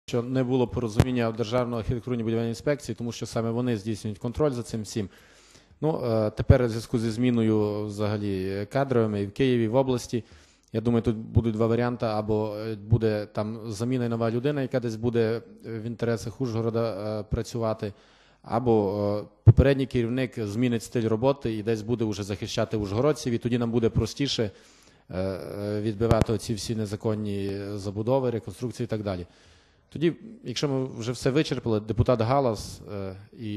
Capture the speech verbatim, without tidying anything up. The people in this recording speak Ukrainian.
що не було порозуміння в Державної архітектурної будівельної інспекції, тому що саме вони здійснюють контроль за цим всім. Ну, тепер у зв'язку зі зміною взагалі кадровими і в Києві, і в області, я думаю, тут будуть два варіанти. Або буде там заміна і нова людина, яка десь буде в інтересах Ужгорода працювати, або попередній керівник змінить стиль роботи і десь буде вже захищати ужгородців, і тоді нам буде простіше відбивати оці всі незаконні забудови, реконструкції і так далі. Тоді, якщо ми вже все вичерпали, депутат Галас і